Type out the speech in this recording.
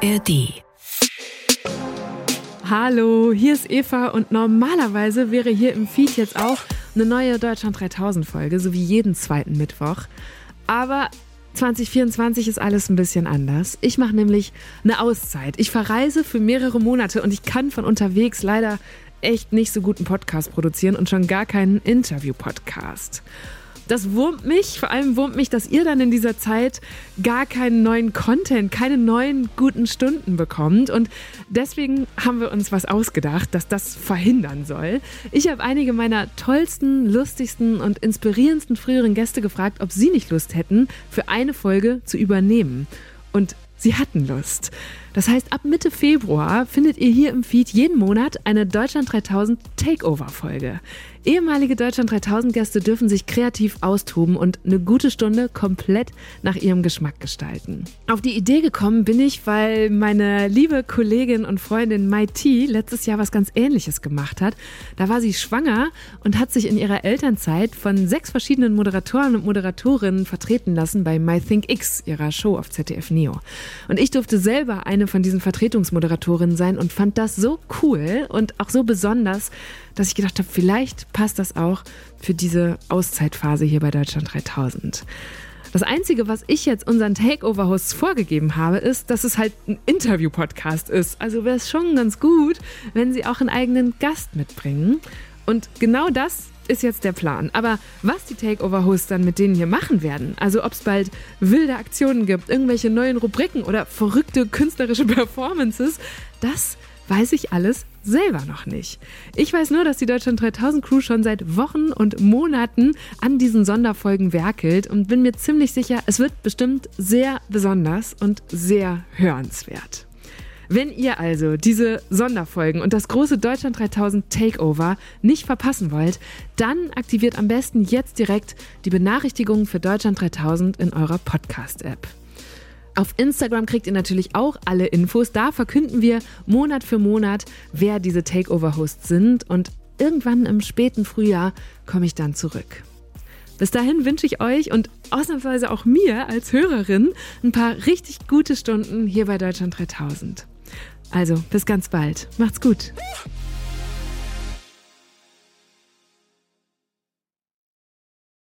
ARD. Hallo, hier ist Eva und normalerweise wäre hier im Feed jetzt auch eine neue Deutschland 3000 Folge, so wie jeden zweiten Mittwoch. Aber 2024 ist alles ein bisschen anders. Ich mache nämlich eine Auszeit. Ich verreise für mehrere Monate und ich kann von unterwegs leider echt nicht so gut einen Podcast produzieren und schon gar keinen Interview-Podcast. Das wurmt mich, vor allem wurmt mich, dass ihr dann in dieser Zeit gar keinen neuen Content, keine neuen guten Stunden bekommt. Und deswegen haben wir uns was ausgedacht, dass das verhindern soll. Ich habe einige meiner tollsten, lustigsten und inspirierendsten früheren Gäste gefragt, ob sie nicht Lust hätten, für eine Folge zu übernehmen. Und sie hatten Lust. Das heißt, ab Mitte Februar findet ihr hier im Feed jeden Monat eine Deutschland 3000 Takeover-Folge. Ehemalige Deutschland 3000 Gäste dürfen sich kreativ austoben und eine gute Stunde komplett nach ihrem Geschmack gestalten. Auf die Idee gekommen bin ich, weil meine liebe Kollegin und Freundin Mai T letztes Jahr was ganz Ähnliches gemacht hat. Da war sie schwanger und hat sich in ihrer Elternzeit von 6 verschiedenen Moderatoren und Moderatorinnen vertreten lassen bei MyThinkX, ihrer Show auf ZDF Neo. Und ich durfte selber eine von diesen Vertretungsmoderatorinnen sein und fand das so cool und auch so besonders, dass ich gedacht habe, vielleicht passt das auch für diese Auszeitphase hier bei Deutschland 3000. Das Einzige, was ich jetzt unseren Takeover-Hosts vorgegeben habe, ist, dass es halt ein Interview-Podcast ist. Also wäre es schon ganz gut, wenn sie auch einen eigenen Gast mitbringen. Und genau das ist jetzt der Plan. Aber was die Takeover-Hosts dann mit denen hier machen werden, also ob es bald wilde Aktionen gibt, irgendwelche neuen Rubriken oder verrückte künstlerische Performances, das weiß ich alles selber noch nicht. Ich weiß nur, dass die Deutschland 3000 Crew schon seit Wochen und Monaten an diesen Sonderfolgen werkelt und bin mir ziemlich sicher, es wird bestimmt sehr besonders und sehr hörenswert. Wenn ihr also diese Sonderfolgen und das große Deutschland 3000 Takeover nicht verpassen wollt, dann aktiviert am besten jetzt direkt die Benachrichtigungen für Deutschland 3000 in eurer Podcast-App. Auf Instagram kriegt ihr natürlich auch alle Infos. Da verkünden wir Monat für Monat, wer diese Takeover-Hosts sind. Und irgendwann im späten Frühjahr komme ich dann zurück. Bis dahin wünsche ich euch und ausnahmsweise auch mir als Hörerin ein paar richtig gute Stunden hier bei Deutschland 3000. Also, bis ganz bald. Macht's gut.